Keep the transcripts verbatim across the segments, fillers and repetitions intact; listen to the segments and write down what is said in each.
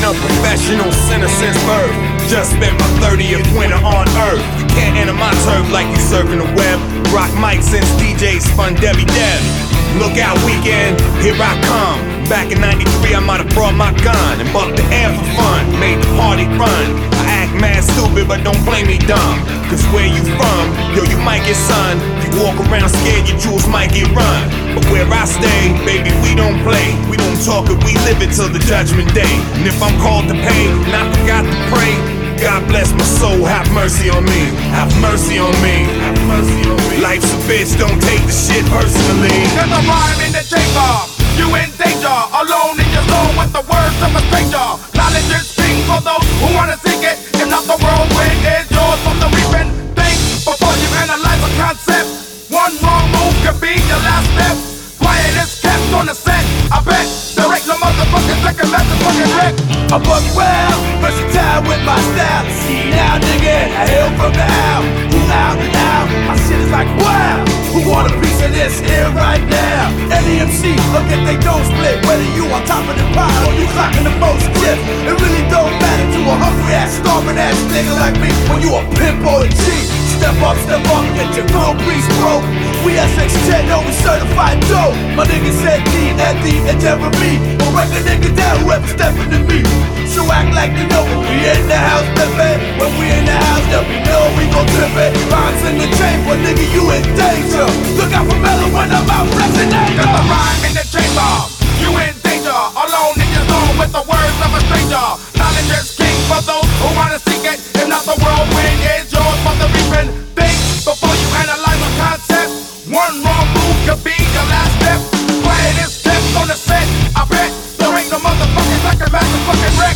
a professional sinner since birth. Just spent my thirtieth winter on earth. You can't enter my turf like you surfing the web. Rock mic since D Js spun Debbie Dev. Look out weekend, here I come. Back in ninety-three I might have brought my gun and bucked the air for fun, made the party run. I act mad stupid but don't blame me dumb, cause where you from, yo you might get sun. You walk around scared your jewels might get run. But where I stay, baby we don't play. We don't talk it, we live it till the judgment day. And if I'm called to pay and I forgot to pray, God bless my soul, have mercy on me. Have mercy on me. Have mercy on me. Life's a bitch, don't take the shit personally. There's a rhyme in the chamber. You in danger, alone in your zone with the words of a stranger. Knowledge is king for those who wanna seek it. If not, the whirlwind is yours from the reaping. Think before you analyze a concept. One wrong move could be your last step. Quiet is kept on the set. I bet there ain't no motherfucking second motherfucking wreck. I buck well, versatile with my style. See now, nigga, I hail from the owl. Who out and out? My shit is like wow. Who want a piece of this here right now? Any M C, look at they don't split. Whether you on top of the pile or you clocking the most chips, it really don't matter to a hungry ass, starving ass nigga like me. When you a pimp or a G, step up, step up, get your cold grease broke. We S X ten, no, we certified dope. My nigga said D, Andy, and Jeremy. Don't break a nigga down, whoever stepping to me. So act like you know when we in the house, baby. When we in the house, then we know we gon' trip it. Rhymes in the chamber, nigga, you in danger. Look out for Mellow when I'm out pressing anger. There's a rhyme in the chamber. You in danger, alone in your zone with the words of a stranger. Knowledge is king for those who wanna seek it. If not, the whirlwind is yours for the reaping. Think before you analyze a concept. One wrong move could be your last step. Quiet is kept on the set. I bet there ain't no motherfucking second motherfucking wreck.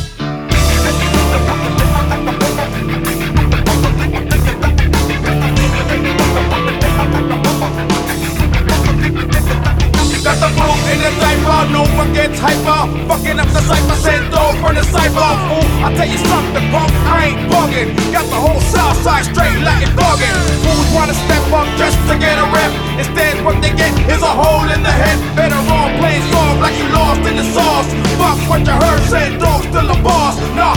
Got the boom in the cipher, no one gets hyper. Fucking up the cipher, send dope from the cipher. Fool, I tell you something, punk, I ain't bugging. Got the whole south side straight like it's dogging. Fools wanna step up just to get a rep. Instead, what they get is a hole in the head. Better all play soft like you lost in the sauce. Fuck what you heard, send dope, still a boss. Nah,